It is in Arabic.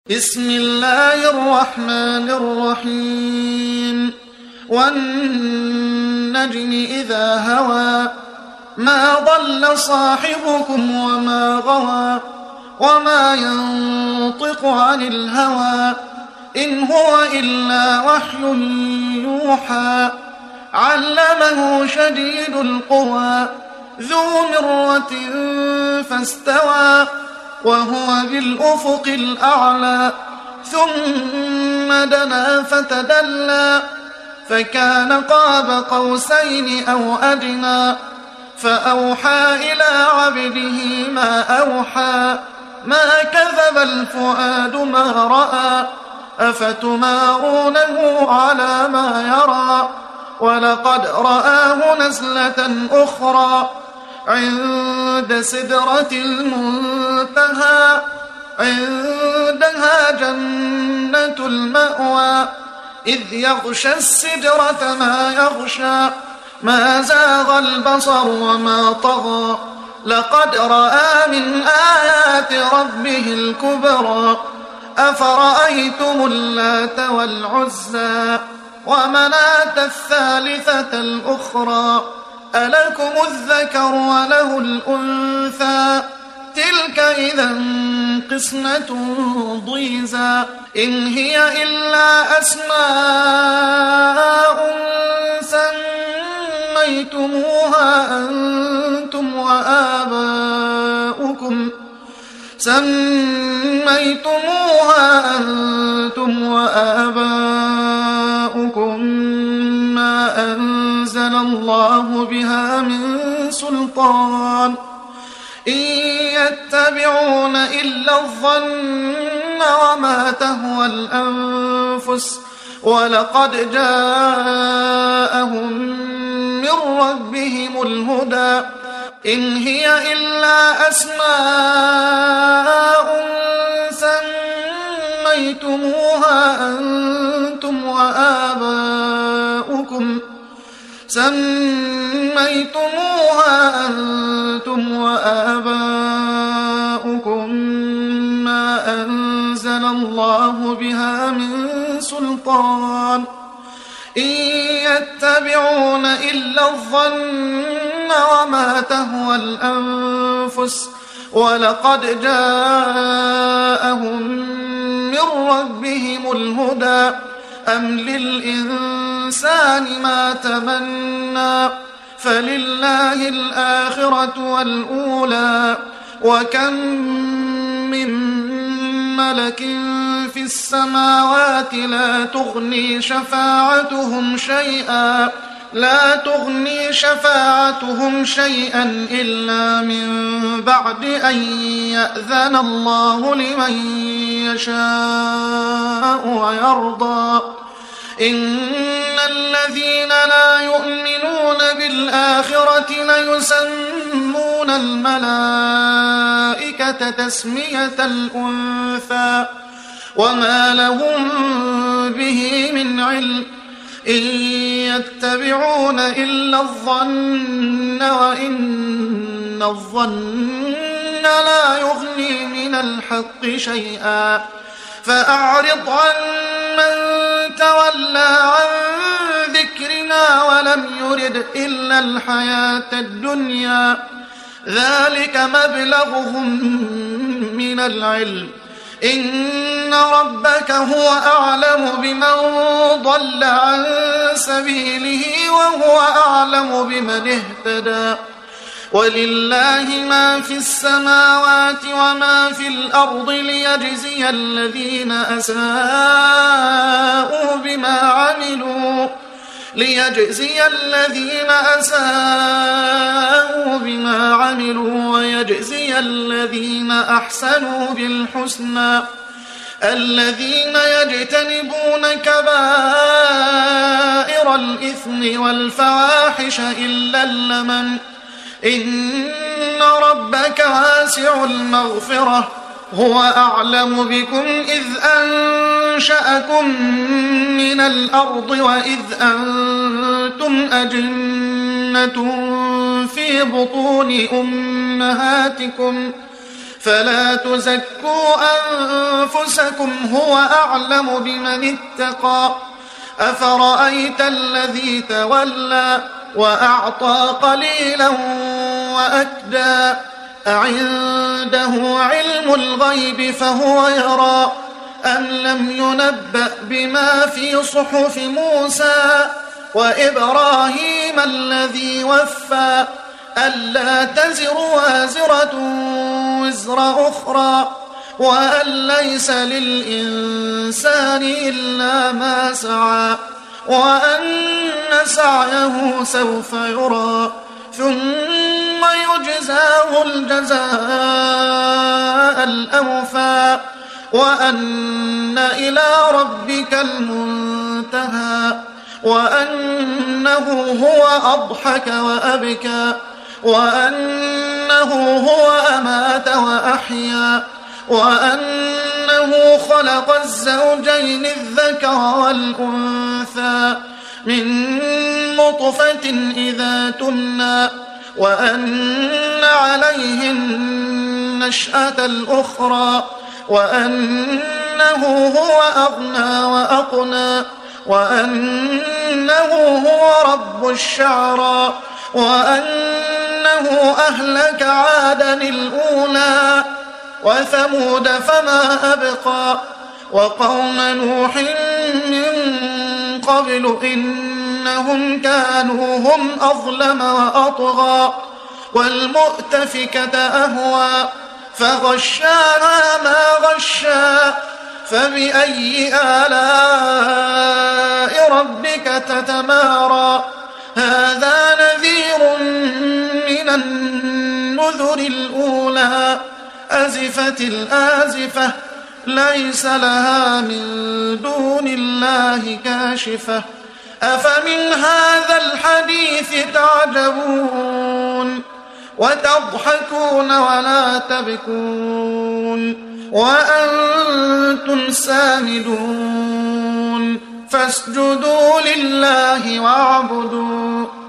بسم الله الرحمن الرحيم والنجم إذا هوى ما ضل صاحبكم وما غوى وما ينطق عن الهوى إن هو إلا وحي يوحى علمه شديد القوى ذو مرة فاستوى وهو بالأفق الأعلى ثم دنا فتدلى فكان قاب قوسين أو أدنى فأوحى إلى عبده ما أوحى ما كذب الفؤاد ما رأى أفتمارونه على ما يرى ولقد رآه نزلة أخرى عند سدرة المنتهى عندها جنة المأوى إذ يغشى السدرة ما يغشى ما زاغ البصر وما طغى لقد رأى من آيات ربه الكبرى أفرأيتم اللات والعزى ومناة الثالثة الأخرى ألكم الذكر وله الأنثى تلك إذا قسمة ضيزى إن هي إلا أسماء سميتموها أنتم وآباؤكم ما أنزل الله بها من سلطان إن يتبعون إلا الظن وما تهوى الأنفس ولقد جاءهم من ربهم الهدى إن هي إلا أسماء سميتموها أنتم وآباؤكم ما أنزل الله بها من سلطان إن يتبعون إلا الظن وما تهوى الأنفس ولقد جاءهم من ربهم الهدى أم للإنسان ما تمنى فلله الآخرة والأولى وكم من ملك في السماوات لا تغني شفاعتهم شيئا إلا من بعد أن يأذن الله لمن يشاء ويرضى إن الذين لا يؤمنون بالآخرة ليسمون الملائكة تسمية الأنثى وما لهم به من علم إن يتبعون إلا الظن وإن الظن لا يغني من الحق شيئا فأعرض عن من تولى عن ذكرنا ولم يرد إلا الحياة الدنيا ذلك مبلغهم من العلم إن ربك هو أعلم بمن ضل عن سبيله وهو أعلم بمن اهتدى ولله ما في السماوات وما في الأرض ليجزي الذين أساءوا بما عملوا ويجزي الذين أحسنوا بالحسنى الذين يجتنبون كبائر الإثم والفواحش إلا اللمم إن ربك واسع المغفرة هو أعلم بكم إذ أنشأكم من الأرض وإذ أنتم أجنة في بطون أمهاتكم فلا تزكوا أنفسكم هو أعلم بمن اتقى أفرأيت الذي تولى وأعطى قليلا وأكدى أعنده علم الغيب فهو يرى أم لم ينبأ بما في صحف موسى وإبراهيم الذي وفى ألا تزر وازرة وزر أخرى وأن ليس للإنسان إلا ما سعى وأن سعيه سوف يرى ثم يجزاه الجزاء الأوفى وأن إلى ربك المنتهى وأنه هو أضحك وأبكى وأنه هو أمات وأحيا وأنه خلق الزوجين الذكر والأنثى من نطفة إذا تمنى وأن عليه النشأة الأخرى وأنه هو أغنى وأقنى وأنه هو رب الشعرى وأنه أهلك عادا الأولى وثمود فما أبقى وقوم نوح من قبل إنهم كانوا هم أظلم وأطغى والمؤتفكة أهوى فغشاها ما غشا فبأي آلاء ربك تتمارى هذا نذير من النذر الأولى أزفت الآزفة ليس لها من دون الله كاشفة أفمن هذا الحديث تعجبون وتضحكون ولا تبكون وأنتم سامدون فاسجدوا لله واعبدوا